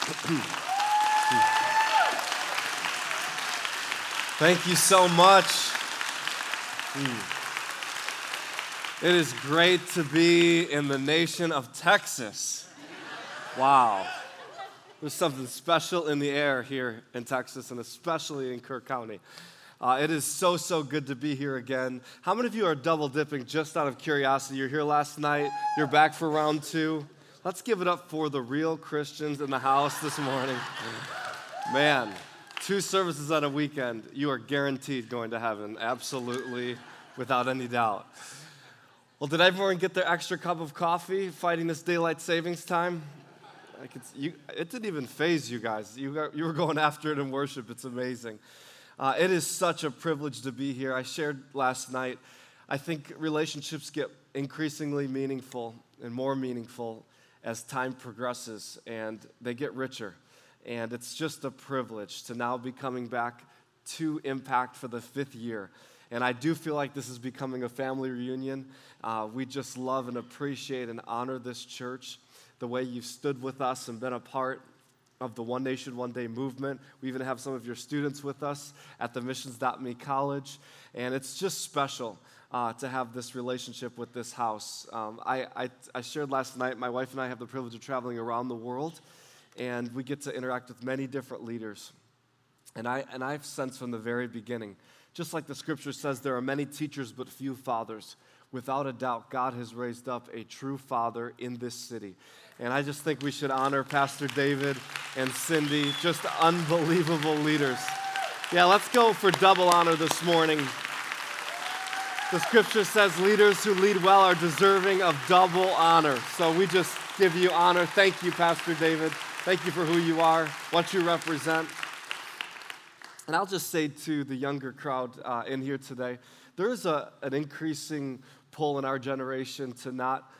Thank you so much. It is great to be in the nation of Texas. Wow. There's something special in the air here in Texas, and especially in Kirk County. It is so good to be here again. How many of you are double dipping just out of curiosity? You're here last night, you're back for round two. Let's give it up for the real Christians in the house this morning. Man, 2 services on a weekend, you are guaranteed going to heaven, absolutely, without any doubt. Well, did everyone get their extra cup of coffee fighting this daylight savings time? It didn't even faze you guys. You were going after it in worship. It's amazing. It is such a privilege to be here. I shared last night, I think relationships get increasingly meaningful and more meaningful as time progresses, and they get richer. And it's just a privilege to now be coming back to Impact for the 5th year. And I do feel like this is becoming a family reunion. We just love and appreciate and honor this church, the way you've stood with us and been a part of the One Nation, One Day movement. We even have some of your students with us at the Missions.me College. And it's just special to have this relationship with this house. I shared last night, my wife and I have the privilege of traveling around the world, and we get to interact with many different leaders. And I've sensed from the very beginning, just like the scripture says, there are many teachers but few fathers. Without a doubt, God has raised up a true father in this city. And I just think we should honor Pastor David and Cindy, just unbelievable leaders. Yeah, let's go for double honor this morning. The scripture says leaders who lead well are deserving of double honor. So we just give you honor. Thank you, Pastor David. Thank you for who you are, what you represent. And I'll just say to the younger crowd in here today, there is an increasing pull in our generation to not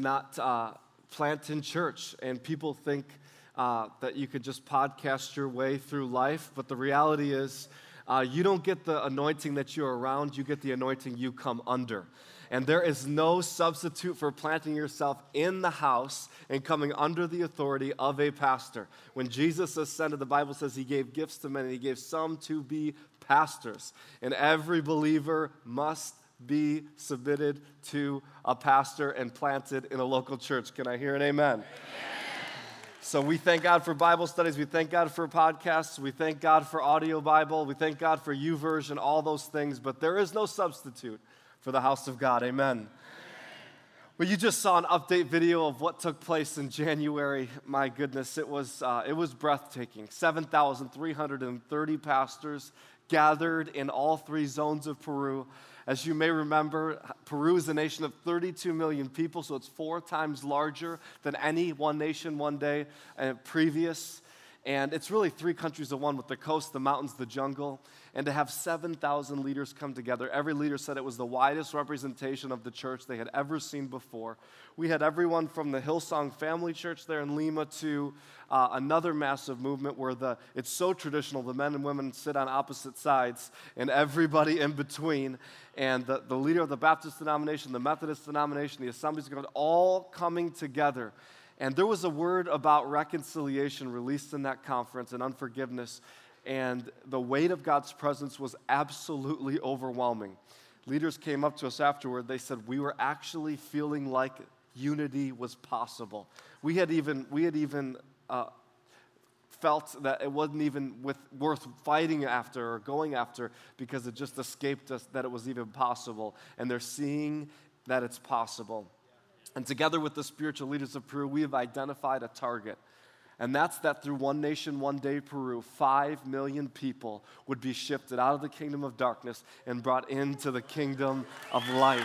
plant in church. And people think that you could just podcast your way through life. But the reality is, you don't get the anointing that you're around, you get the anointing you come under. And there is no substitute for planting yourself in the house and coming under the authority of a pastor. When Jesus ascended, the Bible says he gave gifts to men, and he gave some to be pastors. And every believer must be submitted to a pastor and planted in a local church. Can I hear an amen? Amen. So we thank God for Bible studies. We thank God for podcasts. We thank God for audio Bible. We thank God for YouVersion, all those things. But there is no substitute for the house of God. Amen. Well, you just saw an update video of what took place in January. My goodness, it was breathtaking. 7,330 pastors gathered in all 3 zones of Peru. As you may remember, Peru is a nation of 32 million people, so it's 4 times larger than any One Nation, One Day previous. And it's really 3 countries in one, with the coast, the mountains, the jungle. And to have 7,000 leaders come together, every leader said it was the widest representation of the church they had ever seen before. We had everyone from the Hillsong Family Church there in Lima to another massive movement where it's so traditional, the men and women sit on opposite sides and everybody in between. And the leader of the Baptist denomination, the Methodist denomination, the Assemblies of God, all coming together. And there was a word about reconciliation released in that conference and unforgiveness. And the weight of God's presence was absolutely overwhelming. Leaders came up to us afterward. They said, we were actually feeling like unity was possible. We had even felt that it wasn't even worth fighting after or going after, because it just escaped us that it was even possible. And they're seeing that it's possible. And together with the spiritual leaders of Peru, we have identified a target. And that's that through One Nation, One Day Peru, 5 million people would be shifted out of the kingdom of darkness and brought into the kingdom of light.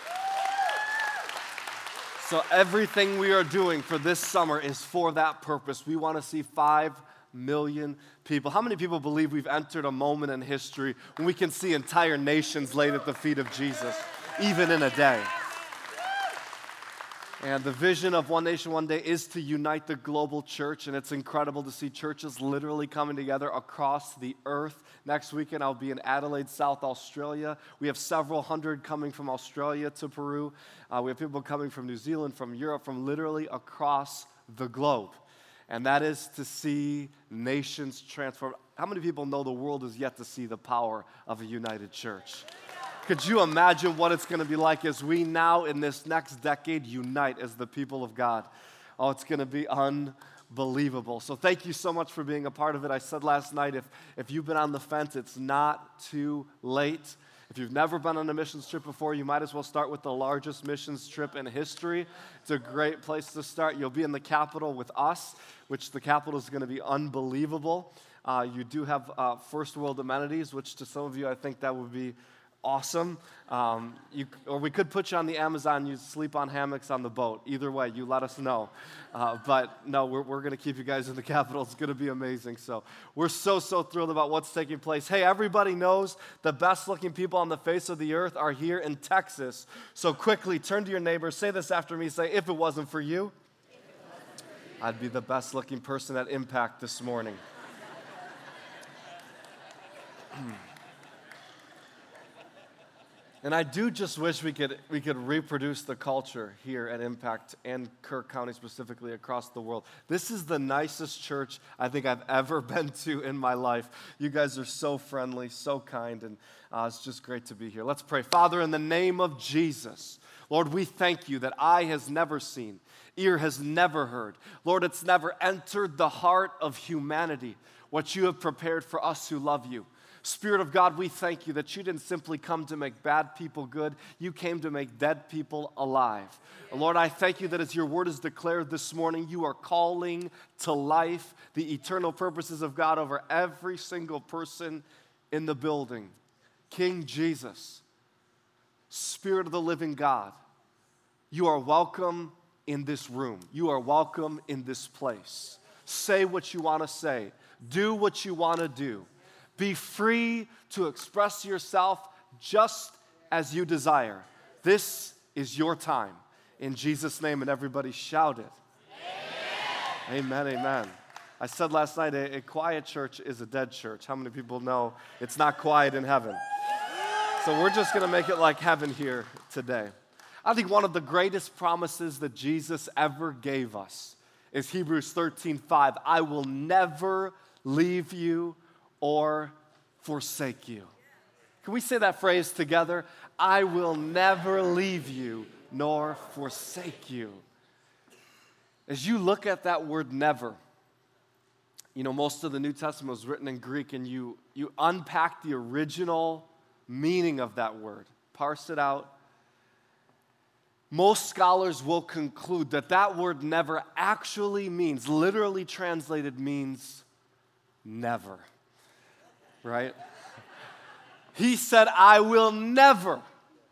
So everything we are doing for this summer is for that purpose. We want to see 5 million people. How many people believe we've entered a moment in history when we can see entire nations laid at the feet of Jesus, even in a day? And the vision of One Nation, One Day is to unite the global church, and it's incredible to see churches literally coming together across the earth. Next weekend, I'll be in Adelaide, South Australia. We have several hundred coming from Australia to Peru. We have people coming from New Zealand, from Europe, from literally across the globe. and that is to see nations transformed. How many people know the world is yet to see the power of a united church? Could you imagine what it's going to be like as we now in this next decade unite as the people of God? Oh, it's going to be unbelievable. So thank you so much for being a part of it. I said last night, if you've been on the fence, it's not too late. If you've never been on a missions trip before, you might as well start with the largest missions trip in history. It's a great place to start. You'll be in the capital with us, which the capital is going to be unbelievable. You do have first world amenities, which to some of you, I think that would be awesome. Or we could put you on the Amazon, you sleep on hammocks on the boat. Either way, you let us know. But no, we're going to keep you guys in the capital. It's going to be amazing. So we're so thrilled about what's taking place. Hey, everybody knows the best looking people on the face of the earth are here in Texas. So quickly turn to your neighbor, say this after me, say, if it wasn't for you, I'd be the best looking person at Impact this morning. And I do just wish we could reproduce the culture here at Impact and Kirk County specifically across the world. This is the nicest church I think I've ever been to in my life. You guys are so friendly, so kind, and it's just great to be here. Let's pray. Father, in the name of Jesus, Lord, we thank you that eye has never seen, ear has never heard. Lord, it's never entered the heart of humanity what you have prepared for us who love you. Spirit of God, we thank you that you didn't simply come to make bad people good. You came to make dead people alive. And Lord, I thank you that as your word is declared this morning, you are calling to life the eternal purposes of God over every single person in the building. King Jesus, Spirit of the living God, you are welcome in this room. You are welcome in this place. Say what you want to say. Do what you want to do. Be free to express yourself just as you desire. This is your time. In Jesus' name, and everybody shouted. Amen, amen. I said last night, a quiet church is a dead church. How many people know it's not quiet in heaven? So we're just going to make it like heaven here today. I think one of the greatest promises that Jesus ever gave us is Hebrews 13:5. I will never leave you or forsake you. Can we say that phrase together? I will never leave you nor forsake you. As you look at that word never, you know, most of the New Testament was written in Greek, and you unpack the original meaning of that word, parse it out. Most scholars will conclude that that word never actually means, literally translated means never. Right? He said, I will never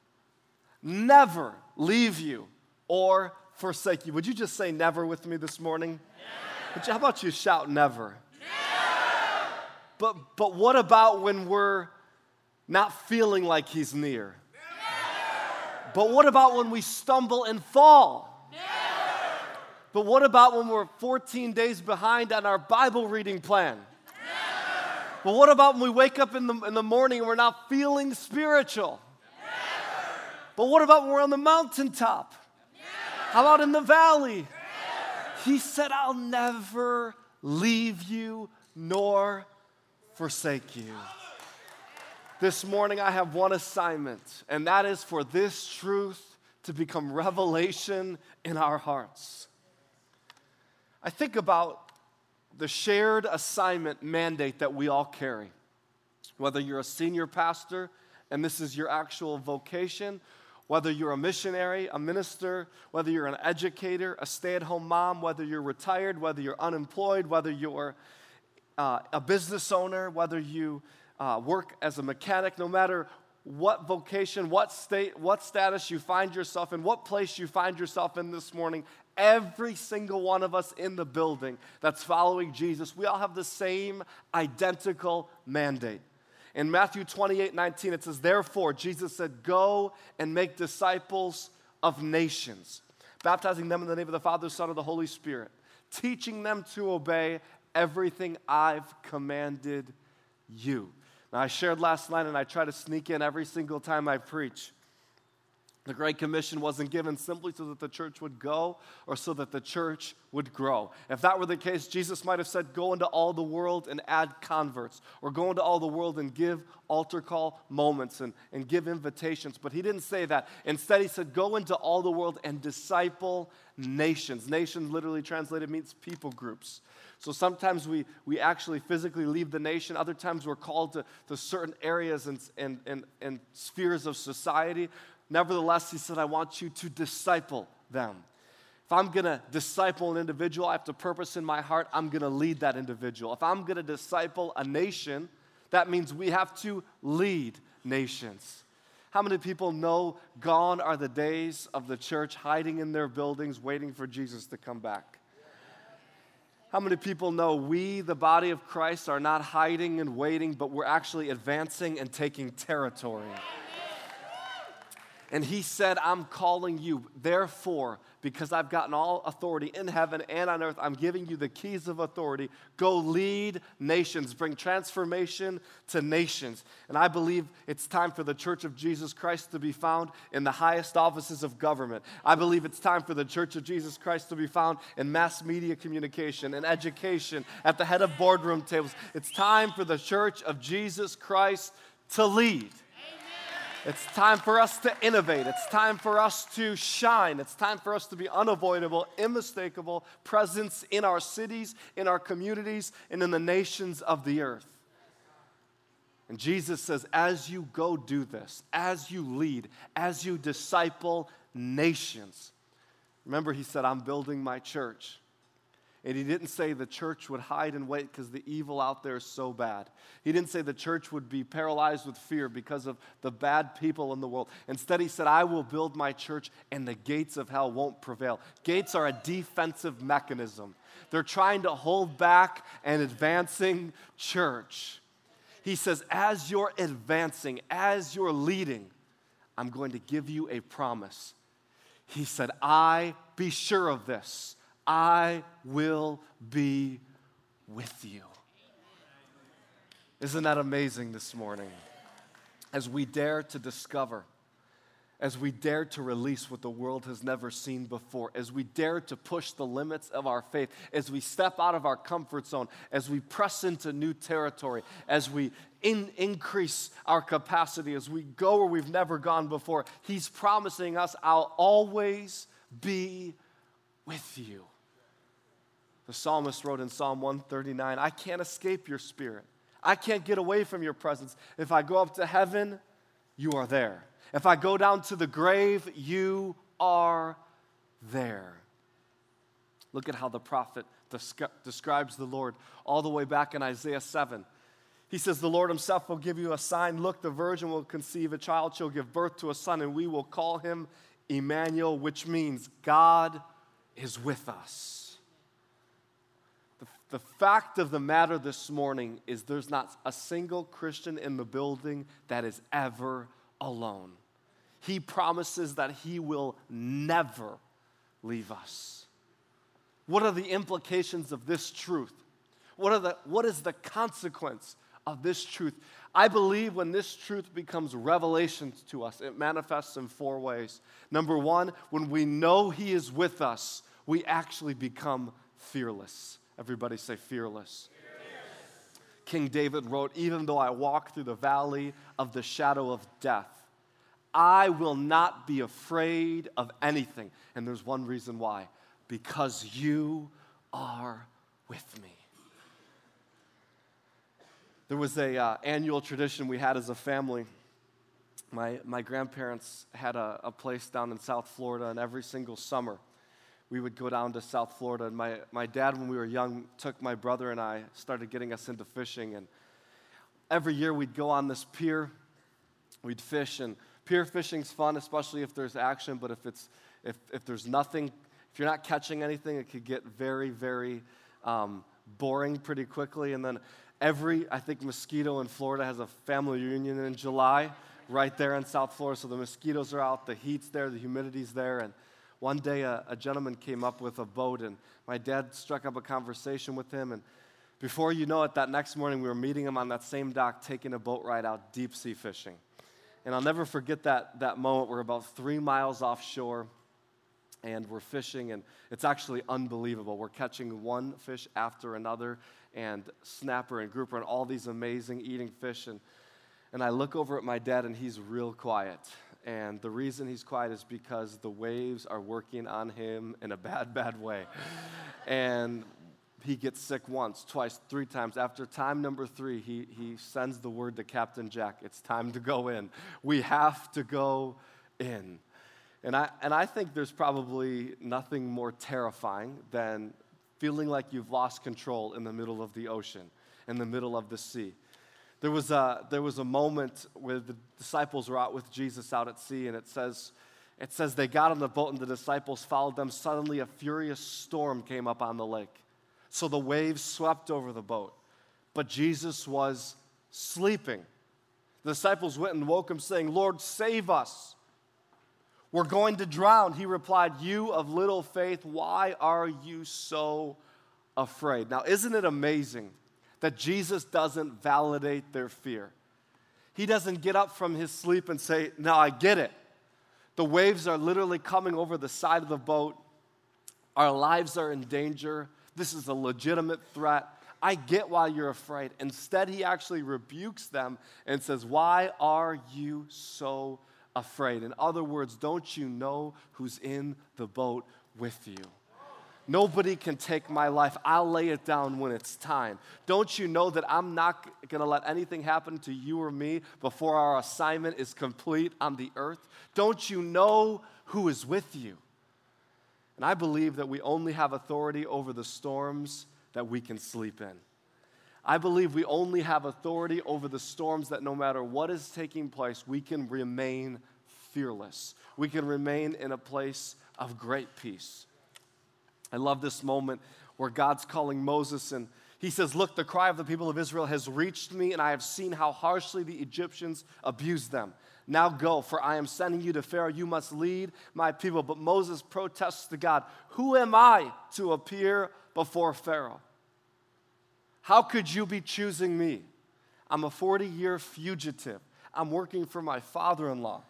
leave you or forsake you. Would you just say never with me this morning? How about you shout never? Never! But what about when we're not feeling like he's near? Never! But what about when we stumble and fall? Never! But what about when we're 14 days behind on our Bible reading plan? But what about when we wake up in the morning and we're not feeling spiritual? Never. But what about when we're on the mountaintop? Never. How about in the valley? Never. He said, I'll never leave you nor forsake you. This morning I have one assignment, and that is for this truth to become revelation in our hearts. I think about the shared assignment mandate that we all carry. Whether you're a senior pastor and this is your actual vocation, whether you're a missionary, a minister, whether you're an educator, a stay-at-home mom, whether you're retired, whether you're unemployed, whether you're a business owner, whether you work as a mechanic, no matter what vocation, what state, what status you find yourself in, what place you find yourself in this morning, every single one of us in the building that's following Jesus, we all have the same identical mandate. In Matthew 28:19, it says, therefore, Jesus said, go and make disciples of nations, baptizing them in the name of the Father, Son, and the Holy Spirit, teaching them to obey everything I've commanded you. Now, I shared last night, and I try to sneak in every single time I preach, The Great Commission wasn't given simply so that the church would go or so that the church would grow. If that were the case, Jesus might have said, go into all the world and add converts, or go into all the world and give altar call moments and give invitations. But he didn't say that. Instead, he said, go into all the world and disciple nations. Nations literally translated means people groups. So sometimes we actually physically leave the nation. Other times we're called to certain areas and spheres of society. Nevertheless, he said, I want you to disciple them. If I'm going to disciple an individual, I have to purpose in my heart, I'm going to lead that individual. If I'm going to disciple a nation, that means we have to lead nations. How many people know gone are the days of the church hiding in their buildings waiting for Jesus to come back? How many people know we, the body of Christ, are not hiding and waiting, but we're actually advancing and taking territory? And he said, I'm calling you. Therefore, because I've gotten all authority in heaven and on earth, I'm giving you the keys of authority. Go lead nations. Bring transformation to nations. And I believe it's time for the Church of Jesus Christ to be found in the highest offices of government. I believe it's time for the Church of Jesus Christ to be found in mass media communication and education, at the head of boardroom tables. It's time for the Church of Jesus Christ to lead. It's time for us to innovate. It's time for us to shine. It's time for us to be unavoidable, unmistakable presence in our cities, in our communities, and in the nations of the earth. And Jesus says, as you go do this, as you lead, as you disciple nations. Remember, he said, I'm building my church. And he didn't say the church would hide and wait because the evil out there is so bad. He didn't say the church would be paralyzed with fear because of the bad people in the world. Instead, he said, I will build my church and the gates of hell won't prevail. Gates are a defensive mechanism. They're trying to hold back an advancing church. He says, as you're advancing, as you're leading, I'm going to give you a promise. He said, be sure of this. I will be with you. Isn't that amazing this morning? As we dare to discover, as we dare to release what the world has never seen before, as we dare to push the limits of our faith, as we step out of our comfort zone, as we press into new territory, as we increase our capacity, as we go where we've never gone before, he's promising us, I'll always be with you. The psalmist wrote in Psalm 139, I can't escape your spirit. I can't get away from your presence. If I go up to heaven, you are there. If I go down to the grave, you are there. Look at how the prophet describes the Lord all the way back in Isaiah 7. He says, the Lord himself will give you a sign. Look, the virgin will conceive a child. She'll give birth to a son, and we will call him Emmanuel, which means God is with us. The fact of the matter this morning is there's not a single Christian in the building that is ever alone. He promises that he will never leave us. What are the implications of this truth? What is the consequence of this truth? I believe when this truth becomes revelation to us, it manifests in 4 ways. Number 1, when we know he is with us, we actually become fearless. Everybody say fearless. King David wrote, even though I walk through the valley of the shadow of death, I will not be afraid of anything. And there's one reason why. Because you are with me. There was a annual tradition we had as a family. My grandparents had a place down in South Florida, and every single summer, we would go down to South Florida, and my dad, when we were young, took my brother and I, started getting us into fishing, and every year we'd go on this pier, we'd fish, and pier fishing's fun, especially if there's action, but if there's nothing, if you're not catching anything, it could get very, very boring pretty quickly, and then I think Mosquito in Florida has a family reunion in July, right there in South Florida, so the mosquitoes are out, the heat's there, the humidity's there, and one day, a gentleman came up with a boat, and my dad struck up a conversation with him, and before you know it, that next morning, we were meeting him on that same dock, taking a boat ride out deep sea fishing. And I'll never forget that moment. We're about 3 miles offshore, and we're fishing, and it's actually unbelievable. We're catching one fish after another, and snapper and grouper and all these amazing eating fish. And I look over at my dad, and he's real quiet. And the reason he's quiet is because the waves are working on him in a bad, bad way. And he gets sick once, twice, 3 times. After time number 3, he sends the word to Captain Jack, it's time to go in. We have to go in. And I think there's probably nothing more terrifying than feeling like you've lost control in the middle of the ocean, in the middle of the sea. There was a moment where the disciples were out with Jesus out at sea, and it says they got on the boat and the disciples followed them. Suddenly a furious storm came up on the lake. So the waves swept over the boat. But Jesus was sleeping. The disciples went and woke him, saying, "Lord, save us. We're going to drown." He replied, "You of little faith, why are you so afraid?" Now, isn't it amazing that Jesus doesn't validate their fear? He doesn't get up from his sleep and say, "No, I get it. The waves are literally coming over the side of the boat. Our lives are in danger. This is a legitimate threat. I get why you're afraid." Instead, he actually rebukes them and says, "Why are you so afraid?" In other words, don't you know who's in the boat with you? Nobody can take my life. I'll lay it down when it's time. Don't you know that I'm not going to let anything happen to you or me before our assignment is complete on the earth? Don't you know who is with you? And I believe that we only have authority over the storms that we can sleep in. I believe we only have authority over the storms that no matter what is taking place, we can remain fearless. We can remain in a place of great peace. I love this moment where God's calling Moses, and he says, "Look, the cry of the people of Israel has reached me, and I have seen how harshly the Egyptians abused them. Now go, for I am sending you to Pharaoh. You must lead my people." But Moses protests to God, "Who am I to appear before Pharaoh? How could you be choosing me? I'm a 40-year fugitive. I'm working for my father-in-law."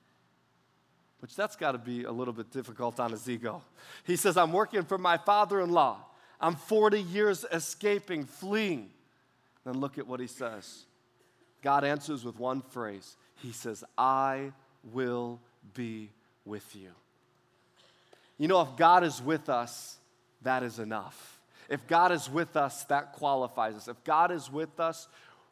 Which that's got to be a little bit difficult on his ego. He says, "I'm working for my father-in-law. I'm 40 years escaping, fleeing." Then look at what he says. God answers with one phrase. He says, "I will be with you." You know, if God is with us, that is enough. If God is with us, that qualifies us. If God is with us,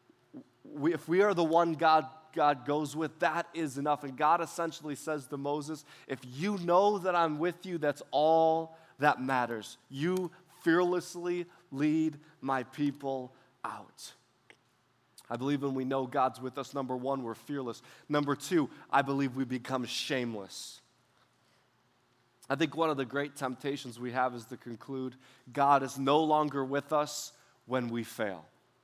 if we are the one God goes with, that is enough. And God essentially says to Moses, "If you know that I'm with you, that's all that matters. You fearlessly lead my people out." I believe when we know God's with us, number 1, we're fearless. Number 2, I believe we become shameless. I think one of the great temptations we have is to conclude God is no longer with us when we fail.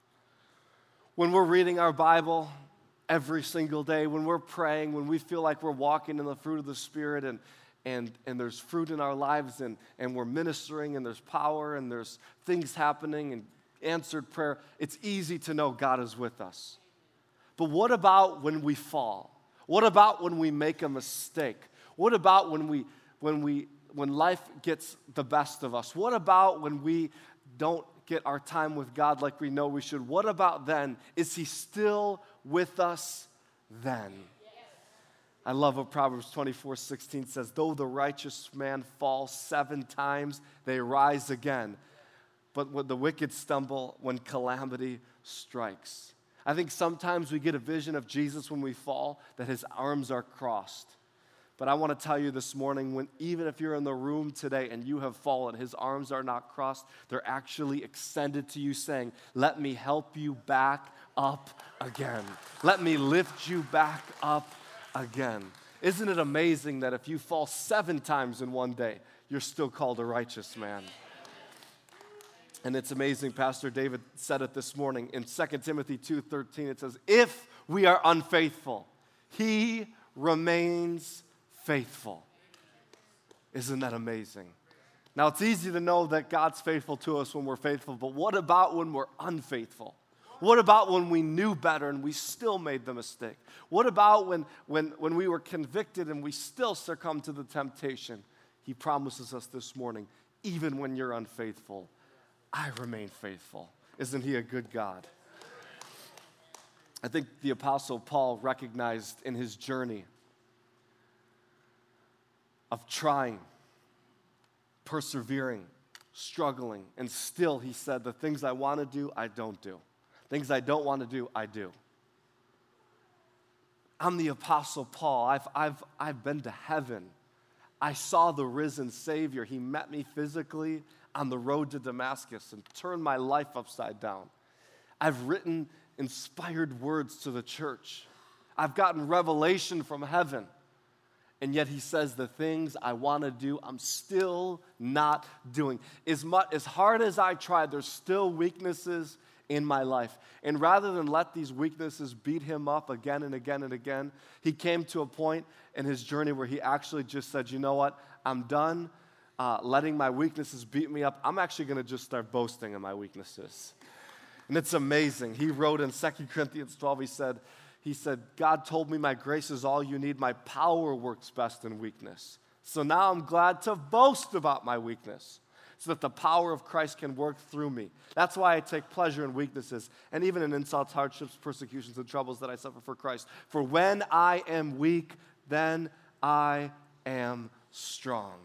When we're reading our Bible every single day, when we're praying, when we feel like we're walking in the fruit of the Spirit and there's fruit in our lives and we're ministering and there's power and there's things happening and answered prayer, it's easy to know God is with us. But what about when we fall? What about when we make a mistake? What about when life gets the best of us? What about when we don't get our time with God like we know we should? What about then? Is he still with us then? I love what Proverbs 24:16 says, "Though the righteous man falls 7 times, they rise again. But when the wicked stumble when calamity strikes." I think sometimes we get a vision of Jesus when we fall, that his arms are crossed. But I want to tell you this morning, even if you're in the room today and you have fallen, his arms are not crossed. They're actually extended to you saying, "Let me help you back up again. Let me lift you back up again." Isn't it amazing that if you fall 7 times in one day, you're still called a righteous man? And it's amazing, Pastor David said it this morning in 2 Timothy 2:13. It says, "If we are unfaithful, he remains faithful." Isn't that amazing? Now, it's easy to know that God's faithful to us when we're faithful, but what about when we're unfaithful? What about when we knew better and we still made the mistake? What about when we were convicted and we still succumbed to the temptation? He promises us this morning, even when you're unfaithful, I remain faithful. Isn't he a good God? I think the Apostle Paul recognized in his journey of trying, persevering, struggling, and still he said, the things I want to do, I don't do. Things I don't want to do, I do. I'm the Apostle Paul. I've been to heaven. I saw the risen Savior. He met me physically on the road to Damascus and turned my life upside down. I've written inspired words to the church. I've gotten revelation from heaven. And yet he says the things I want to do, I'm still not doing. As hard as I try, there's still weaknesses in my life. And rather than let these weaknesses beat him up again and again and again, he came to a point in his journey where he actually just said, you know what, I'm done letting my weaknesses beat me up. I'm actually going to just start boasting in my weaknesses. And it's amazing. He wrote in 2 Corinthians 12, he said, God told me my grace is all you need. My power works best in weakness. So now I'm glad to boast about my weakness so that the power of Christ can work through me. That's why I take pleasure in weaknesses and even in insults, hardships, persecutions, and troubles that I suffer for Christ. For when I am weak, then I am strong.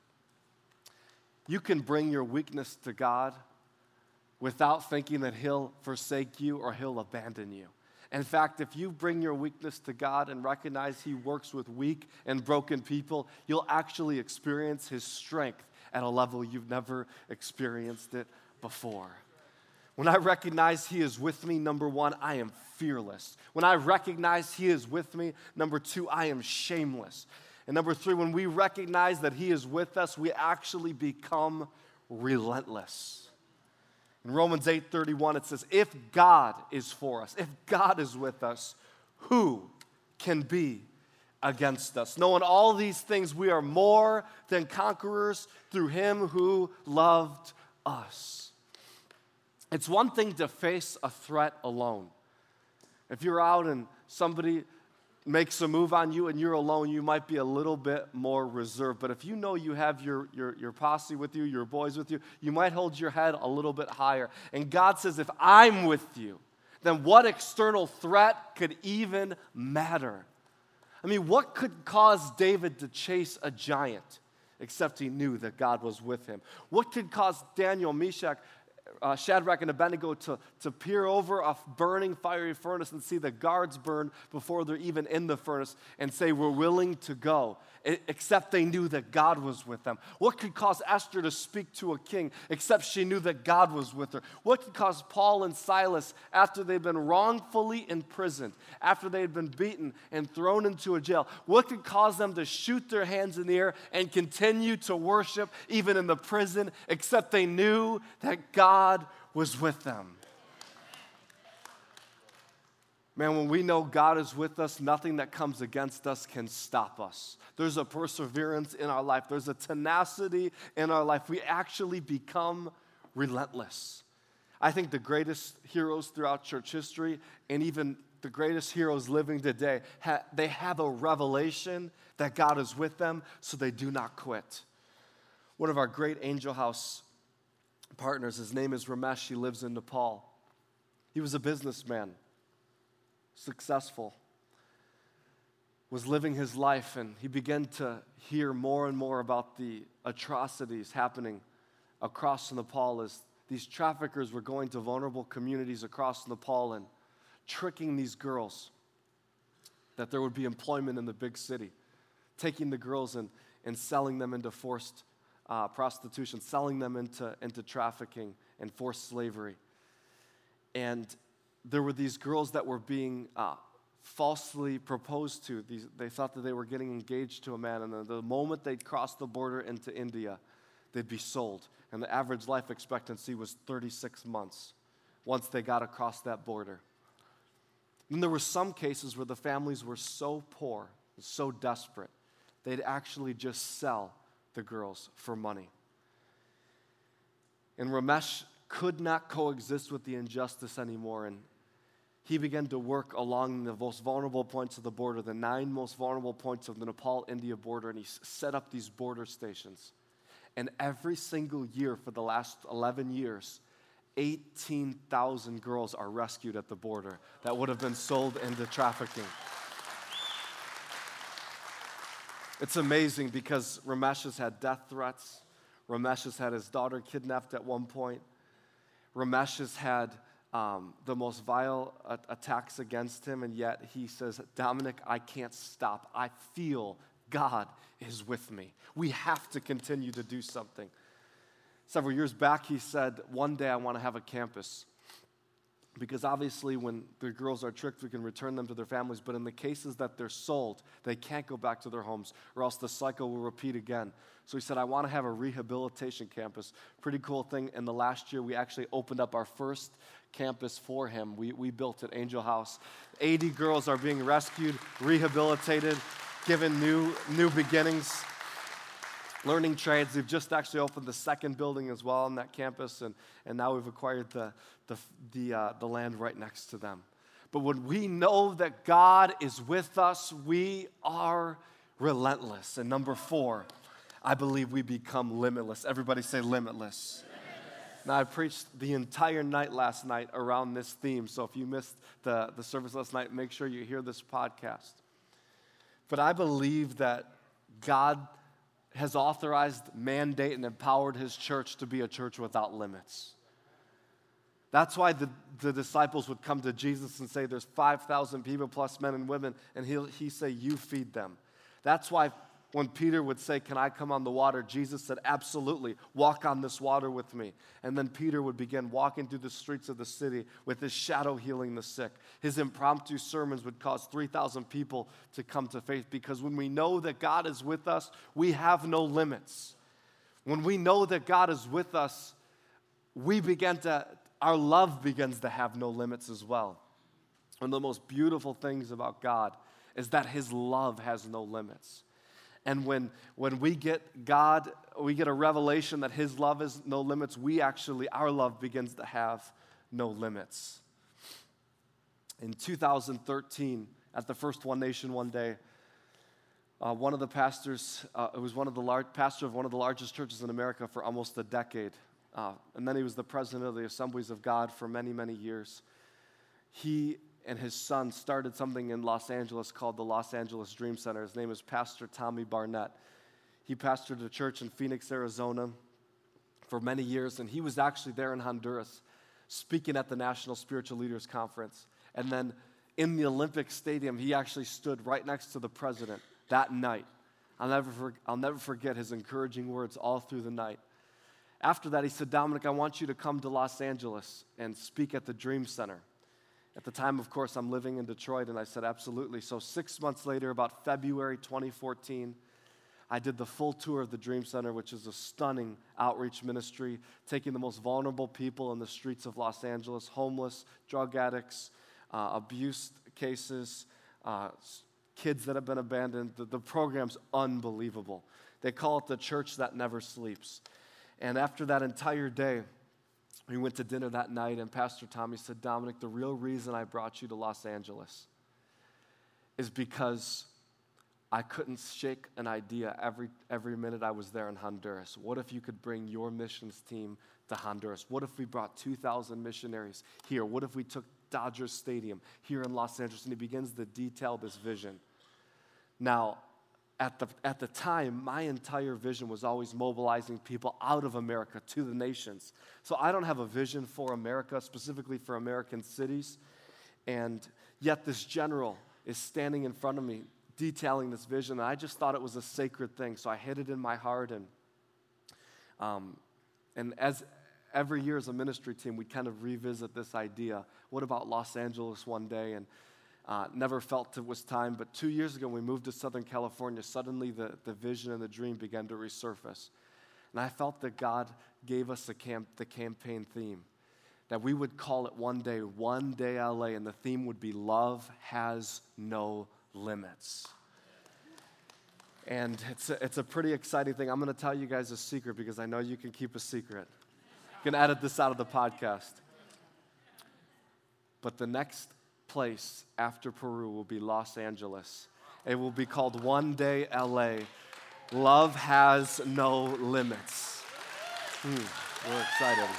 You can bring your weakness to God without thinking that he'll forsake you or he'll abandon you. In fact, if you bring your weakness to God and recognize he works with weak and broken people, you'll actually experience his strength at a level you've never experienced it before. When I recognize he is with me, number one, I am fearless. When I recognize he is with me, number two, I am shameless. And number three, when we recognize that he is with us, we actually become relentless. In Romans 8:31, it says, if God is for us, if God is with us, who can be against us? Knowing all these things, we are more than conquerors through him who loved us. It's one thing to face a threat alone. If you're out and somebody makes a move on you and you're alone, you might be a little bit more reserved. But if you know you have your posse with you, your boys with you, you might hold your head a little bit higher. And God says, if I'm with you, then what external threat could even matter? I mean, what could cause David to chase a giant except he knew that God was with him? What could cause Daniel, Meshach, Shadrach and Abednego to peer over a burning fiery furnace and see the guards burn before they're even in the furnace and say, we're willing to go, except they knew that God was with them? What could cause Esther to speak to a king except she knew that God was with her? What could cause Paul and Silas, after they'd been wrongfully imprisoned, after they'd been beaten and thrown into a jail, what could cause them to shoot their hands in the air and continue to worship even in the prison, except they knew that God was with them? Man, when we know God is with us, nothing that comes against us can stop us. There's a perseverance in our life. There's a tenacity in our life. We actually become relentless. I think the greatest heroes throughout church history, and even the greatest heroes living today, they have a revelation that God is with them, so they do not quit. One of our great Angel House partners, his name is Ramesh. He lives in Nepal. He was a businessman, successful, was living his life, and he began to hear more and more about the atrocities happening across Nepal as these traffickers were going to vulnerable communities across Nepal and tricking these girls that there would be employment in the big city, taking the girls and selling them into forced prostitution, selling them into trafficking and forced slavery. And there were these girls that were being falsely proposed to. They thought that they were getting engaged to a man, and the moment they'd cross the border into India, they'd be sold. And the average life expectancy was 36 months once they got across that border. And there were some cases where the families were so poor, so desperate, they'd actually just sell the girls for money. And Ramesh could not coexist with the injustice anymore. And he began to work along the most vulnerable points of the border, the 9 most vulnerable points of the Nepal-India border, and he set up these border stations. And every single year for the last 11 years, 18,000 girls are rescued at the border that would have been sold into trafficking. It's amazing because Ramesh has had death threats. Ramesh has had his daughter kidnapped at one point. Ramesh has had the most vile attacks against him, and yet he says, Dominic, I can't stop. I feel God is with me. We have to continue to do something. Several years back, he said, one day I want to have a campus. Because obviously when the girls are tricked, we can return them to their families. But in the cases that they're sold, they can't go back to their homes or else the cycle will repeat again. So he said, I want to have a rehabilitation campus. Pretty cool thing. In the last year, we actually opened up our first campus for him. We built it, Angel House. 80 girls are being rescued, rehabilitated, given new beginnings, learning trades. We've just actually opened the second building as well on that campus, and now we've acquired the land right next to them. But when we know that God is with us, we are relentless. And number 4, I believe we become limitless. Everybody say limitless. Now, I preached the entire night last night around this theme, so if you missed the service last night, make sure you hear this podcast. But I believe that God has authorized, mandated, and empowered his church to be a church without limits. That's why the disciples would come to Jesus and say, there's 5,000 people plus men and women, and he'd say, you feed them. That's why when Peter would say, can I come on the water? Jesus said, absolutely, walk on this water with me. And then Peter would begin walking through the streets of the city with his shadow healing the sick. His impromptu sermons would cause 3,000 people to come to faith, because when we know that God is with us, we have no limits. When we know that God is with us, our love begins to have no limits as well. One of the most beautiful things about God is that his love has no limits. And when we get a revelation that his love is no limits, our love begins to have no limits. In 2013, at the first One Nation One Day, one of the pastors, it was pastor of one of the largest churches in America for almost a decade. And then he was the president of the Assemblies of God for many, many years. He and his son started something in Los Angeles called the Los Angeles Dream Center. His name is Pastor Tommy Barnett. He pastored a church in Phoenix, Arizona for many years, and he was actually there in Honduras speaking at the National Spiritual Leaders Conference. And then in the Olympic Stadium, he actually stood right next to the president that night. I'll never forget his encouraging words all through the night. After that, he said, Dominic, I want you to come to Los Angeles and speak at the Dream Center. At the time, of course, I'm living in Detroit, and I said, absolutely. So 6 months later, about February 2014, I did the full tour of the Dream Center, which is a stunning outreach ministry, taking the most vulnerable people in the streets of Los Angeles, homeless, drug addicts, abuse cases, kids that have been abandoned. The program's unbelievable. They call it the church that never sleeps. And after that entire day, we went to dinner that night, and Pastor Tommy said, Dominic, the real reason I brought you to Los Angeles is because I couldn't shake an idea every minute I was there in Honduras. What if you could bring your missions team to Honduras? What if we brought 2,000 missionaries here? What if we took Dodger Stadium here in Los Angeles? And he begins to detail this vision. Now, at the time, my entire vision was always mobilizing people out of America to the nations. So I don't have a vision for America, specifically for American cities. And yet this general is standing in front of me, detailing this vision. And I just thought it was a sacred thing. So I hid it in my heart. And as every year as a ministry team, we kind of revisit this idea. What about Los Angeles one day? And never felt it was time, but 2 years ago when we moved to Southern California, suddenly the vision and the dream began to resurface. And I felt that God gave us the campaign theme, that we would call it One Day LA, and the theme would be Love Has No Limits. And it's a pretty exciting thing. I'm going to tell you guys a secret because I know you can keep a secret. can edit this out of the podcast. But the next place after Peru will be Los Angeles. It will be called One Day LA. Love has no limits. We're excited.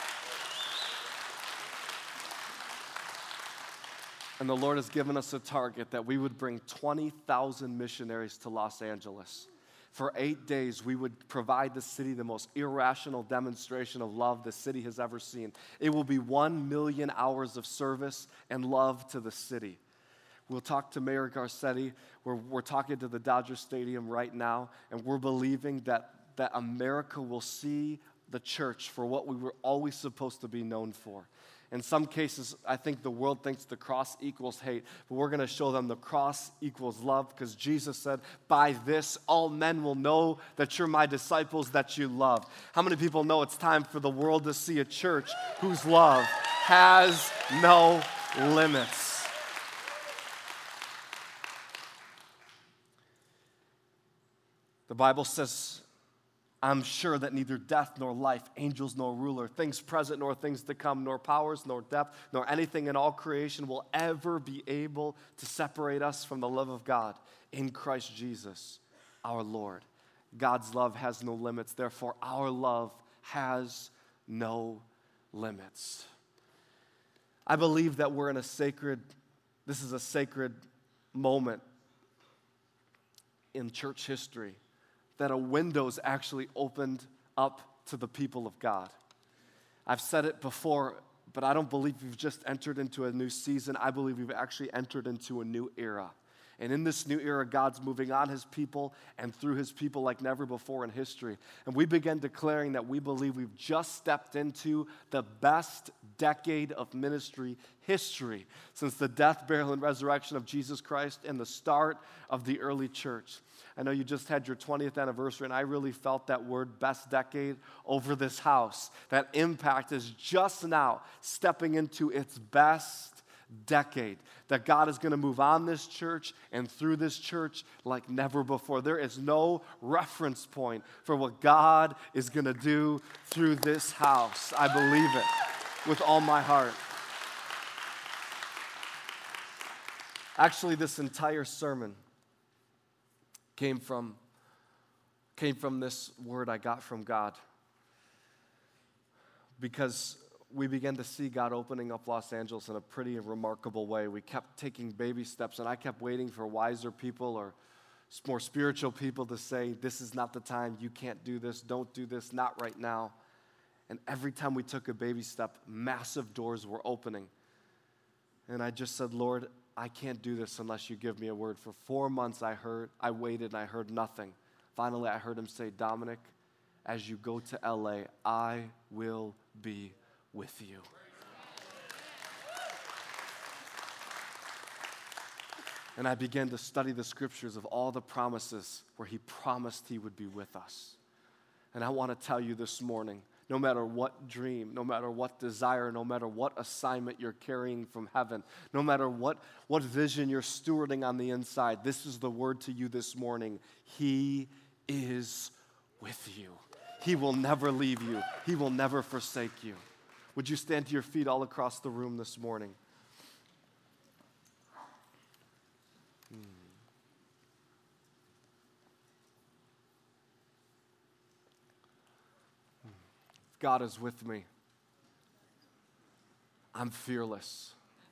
And the Lord has given us a target that we would bring 20,000 missionaries to Los Angeles. For 8 days, we would provide the city the most irrational demonstration of love the city has ever seen. It will be 1 million hours of service and love to the city. We'll talk to Mayor Garcetti. We're talking to the Dodger Stadium right now, and we're believing that America will see the church for what we were always supposed to be known for. In some cases, I think the world thinks the cross equals hate, but we're going to show them the cross equals love, because Jesus said, by this all men will know that you're my disciples, that you love. How many people know it's time for the world to see a church whose love has no limits? The Bible says, I'm sure that neither death nor life, angels nor ruler, things present nor things to come, nor powers nor depth, nor anything in all creation will ever be able to separate us from the love of God in Christ Jesus, our Lord. God's love has no limits. Therefore, our love has no limits. I believe that we're in this is a sacred moment in church history, that a window's actually opened up to the people of God. I've said it before, but I don't believe we've just entered into a new season. I believe we've actually entered into a new era. And in this new era, God's moving on his people and through his people like never before in history. And we began declaring that we believe we've just stepped into the best decade of ministry history since the death, burial, and resurrection of Jesus Christ and the start of the early church. I know you just had your 20th anniversary, and I really felt that word, best decade, over this house. That Impact is just now stepping into its best decade. That God is going to move on this church and through this church like never before. There is no reference point for what God is going to do through this house. I believe it with all my heart. Actually, this entire sermon came from this word I got from God, because we began to see God opening up Los Angeles in a pretty remarkable way. We kept taking baby steps, and I kept waiting for wiser people or more spiritual people to say, this is not the time, you can't do this, don't do this, not right now. And every time we took a baby step, massive doors were opening. And I just said, Lord, I can't do this unless you give me a word. For 4 months I waited and I heard nothing. Finally, I heard him say, Dominic, as you go to LA, I will be with you. And I began to study the scriptures of all the promises where he promised he would be with us. And I want to tell you this morning, no matter what dream, no matter what desire, no matter what assignment you're carrying from heaven, no matter what vision you're stewarding on the inside, this is the word to you this morning. He is with you. He will never leave you. He will never forsake you. Would you stand to your feet all across the room this morning? God is with me. I'm fearless,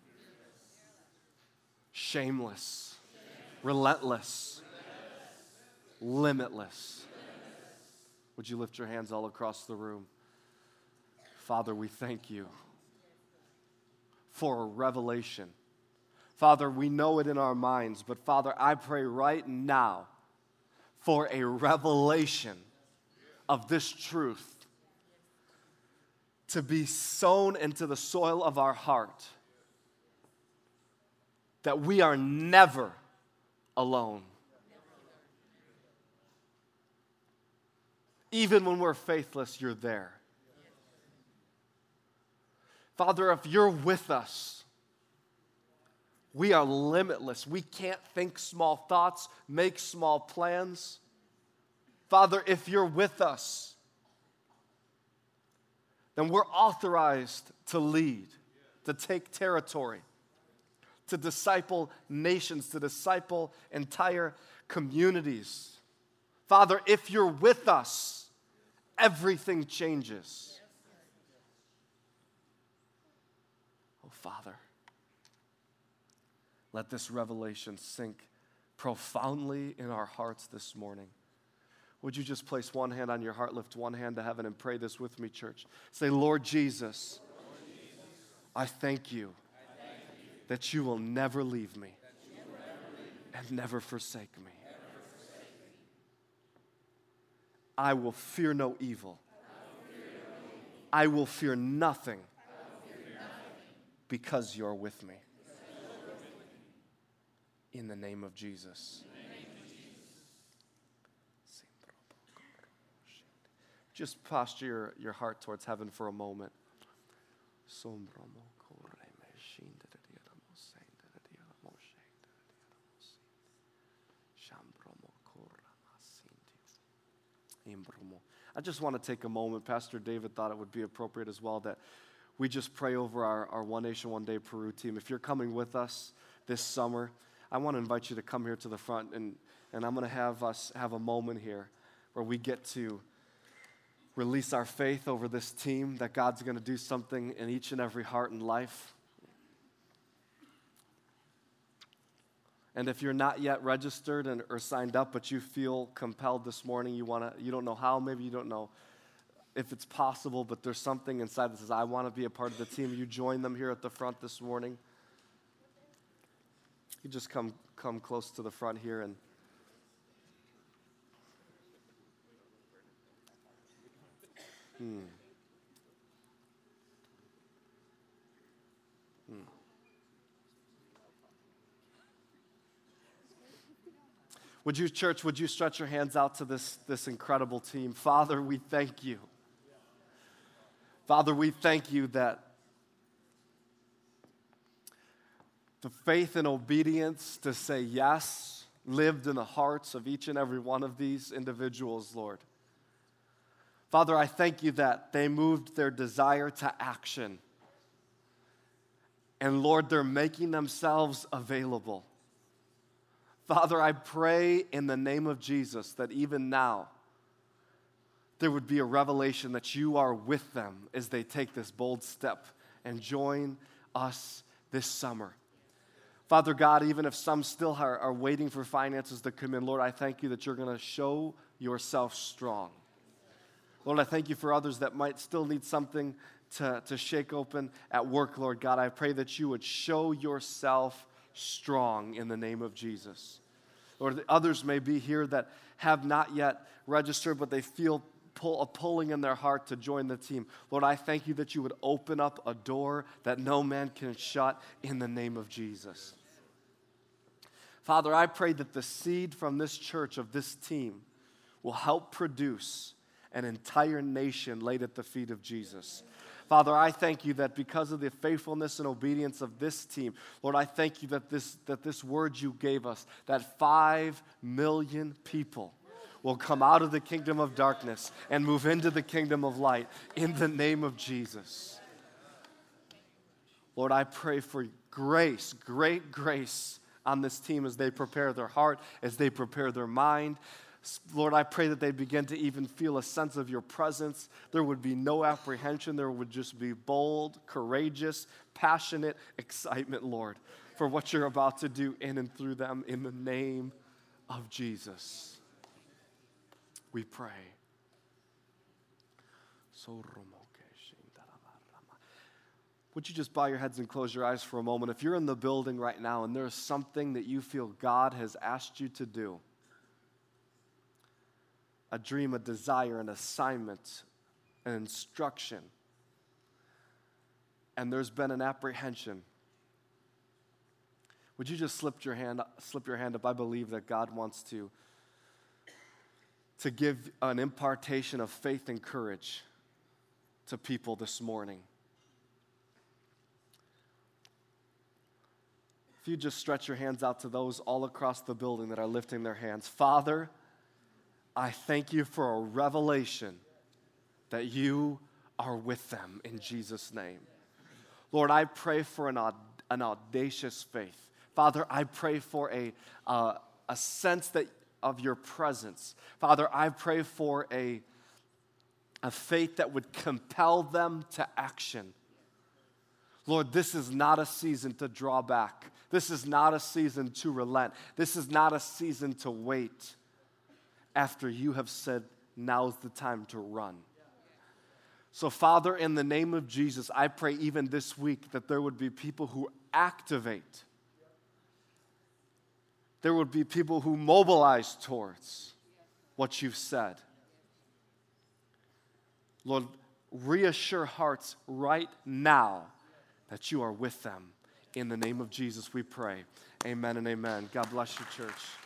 shameless, relentless, limitless. Would you lift your hands all across the room? Father, we thank you for a revelation. Father, we know it in our minds, but Father, I pray right now for a revelation of this truth to be sown into the soil of our heart, that we are never alone. Even when we're faithless, you're there. Father, if you're with us, we are limitless. We can't think small thoughts, make small plans. Father, if you're with us, then we're authorized to lead, to take territory, to disciple nations, to disciple entire communities. Father, if you're with us, everything changes. Oh, Father, let this revelation sink profoundly in our hearts this morning. Would you just place one hand on your heart, lift one hand to heaven, and pray this with me, church? Say, Lord Jesus, I thank you that you will never leave me and never forsake me. I will fear no evil. I will fear nothing because you're with me. In the name of Jesus. Just posture your heart towards heaven for a moment. I just want to take a moment. Pastor David thought it would be appropriate as well that we just pray over our One Nation, One Day Peru team. If you're coming with us this summer, I want to invite you to come here to the front, and I'm going to have us have a moment here where we get to release our faith over this team, that God's going to do something in each and every heart and life. And if you're not yet registered or signed up, but you feel compelled this morning, you don't know how, maybe you don't know if it's possible, but there's something inside that says, I want to be a part of the team. You join them here at the front this morning. You just come close to the front here and Would you, church, would you stretch your hands out to this incredible team? Father, we thank you. Father, we thank you that the faith and obedience to say yes lived in the hearts of each and every one of these individuals, Lord. Father, I thank you that they moved their desire to action. And Lord, they're making themselves available. Father, I pray in the name of Jesus that even now there would be a revelation that you are with them as they take this bold step and join us this summer. Father God, even if some still are waiting for finances to come in, Lord, I thank you that you're going to show yourself strong. Lord, I thank you for others that might still need something to shake open at work, Lord God. I pray that you would show yourself strong in the name of Jesus. Lord, others may be here that have not yet registered, but they feel a pulling in their heart to join the team. Lord, I thank you that you would open up a door that no man can shut in the name of Jesus. Father, I pray that the seed from this church, of this team, will help produce an entire nation laid at the feet of Jesus. Father, I thank you that because of the faithfulness and obedience of this team, Lord, I thank you that this word you gave us, that 5 million people will come out of the kingdom of darkness and move into the kingdom of light in the name of Jesus. Lord, I pray for grace, great grace on this team as they prepare their heart, as they prepare their mind. Lord, I pray that they begin to even feel a sense of your presence. There would be no apprehension. There would just be bold, courageous, passionate excitement, Lord, for what you're about to do in and through them in the name of Jesus. We pray. Would you just bow your heads and close your eyes for a moment? If you're in the building right now and there's something that you feel God has asked you to do, a dream, a desire, an assignment, an instruction, and there's been an apprehension, would you just slip your hand up? I believe that God wants to give an impartation of faith and courage to people this morning. If you just stretch your hands out to those all across the building that are lifting their hands. Father, I thank you for a revelation that you are with them in Jesus' name. Lord, I pray for an audacious faith. Father, I pray for a sense of your presence. Father, I pray for a faith that would compel them to action. Lord, this is not a season to draw back. This is not a season to relent. This is not a season to wait after you have said, now's the time to run. So, Father, in the name of Jesus, I pray even this week that there would be people who activate. There would be people who mobilize towards what you've said. Lord, reassure hearts right now that you are with them. In the name of Jesus, we pray. Amen and amen. God bless you, church.